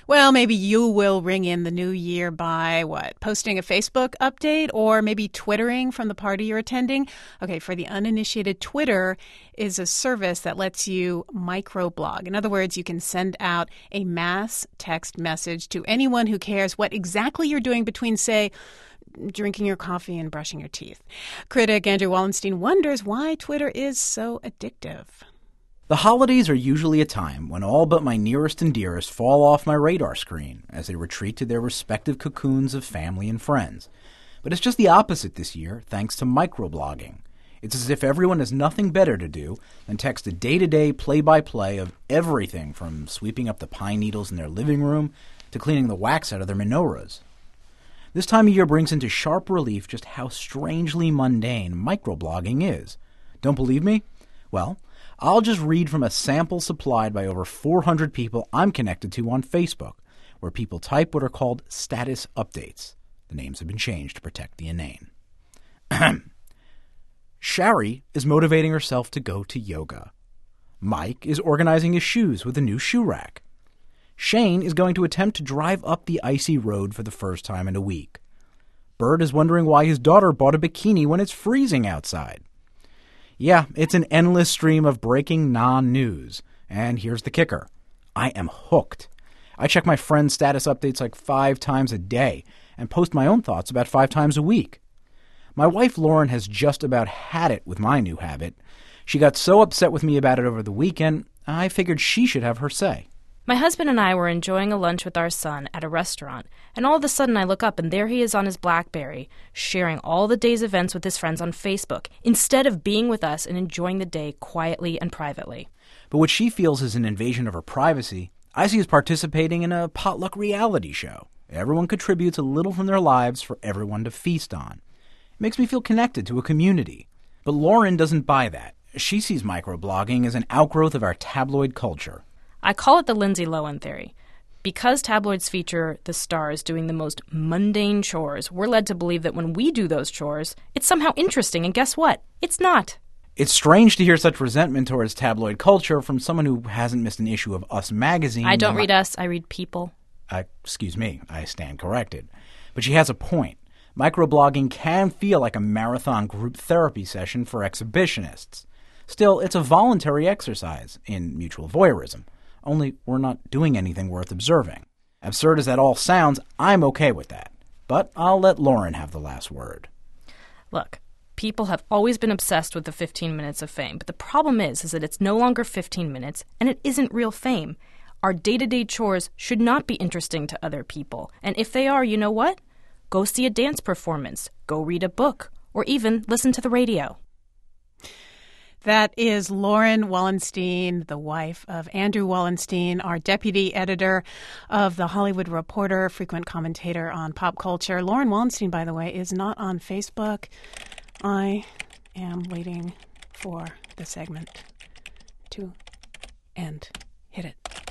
Well, maybe you will ring in the new year by what? Posting a Facebook update or maybe Twittering from the party you're attending? Okay, for the uninitiated, Twitter is a service that lets you microblog. In other words, you can send out a mass text message to anyone who cares what exactly you're doing between, say, drinking your coffee and brushing your teeth. Critic Andrew Wallenstein wonders why Twitter is so addictive. The holidays are usually a time when all but my nearest and dearest fall off my radar screen as they retreat to their respective cocoons of family and friends. But it's just the opposite this year, thanks to microblogging. It's as if everyone has nothing better to do than text a day-to-day play-by-play of everything from sweeping up the pine needles in their living room to cleaning the wax out of their menorahs. This time of year brings into sharp relief just how strangely mundane microblogging is. Don't believe me? Well, I'll just read from a sample supplied by over 400 people I'm connected to on Facebook, where people type what are called status updates. The names have been changed to protect the inane. Shari is motivating herself to go to yoga. Mike is organizing his shoes with a new shoe rack. Shane is going to attempt to drive up the icy road for the first time in a week. Bert is wondering why his daughter bought a bikini when it's freezing outside. Yeah, it's an endless stream of breaking non-news. And here's the kicker. I am hooked. I check my friends' status updates like 5 times a day and post my own thoughts about 5 times a week. My wife Lauren has just about had it with my new habit. She got so upset with me about it over the weekend, I figured she should have her say. My husband and I were enjoying a lunch with our son at a restaurant, and all of a sudden I look up and there he is on his BlackBerry, sharing all the day's events with his friends on Facebook, instead of being with us and enjoying the day quietly and privately. But what she feels is an invasion of her privacy, I see as participating in a potluck reality show. Everyone contributes a little from their lives for everyone to feast on. It makes me feel connected to a community. But Lauren doesn't buy that. She sees microblogging as an outgrowth of our tabloid culture. I call it the Lindsay Lohan theory. Because tabloids feature the stars doing the most mundane chores, we're led to believe that when we do those chores, it's somehow interesting, and guess what? It's not. It's strange to hear such resentment towards tabloid culture from someone who hasn't missed an issue of Us magazine. I don't read Us, I read People. Excuse me, I stand corrected. But she has a point. Microblogging can feel like a marathon group therapy session for exhibitionists. Still, it's a voluntary exercise in mutual voyeurism. Only we're not doing anything worth observing. Absurd as that all sounds, I'm okay with that. But I'll let Lauren have the last word. Look, people have always been obsessed with the 15 minutes of fame, but the problem is that it's no longer 15 minutes, and it isn't real fame. Our day-to-day chores should not be interesting to other people. And if they are, you know what? Go see a dance performance, go read a book, or even listen to the radio. That is Lauren Wallenstein, the wife of Andrew Wallenstein, our deputy editor of The Hollywood Reporter, frequent commentator on pop culture. Lauren Wallenstein, by the way, is not on Facebook. I am waiting for the segment to end. Hit it.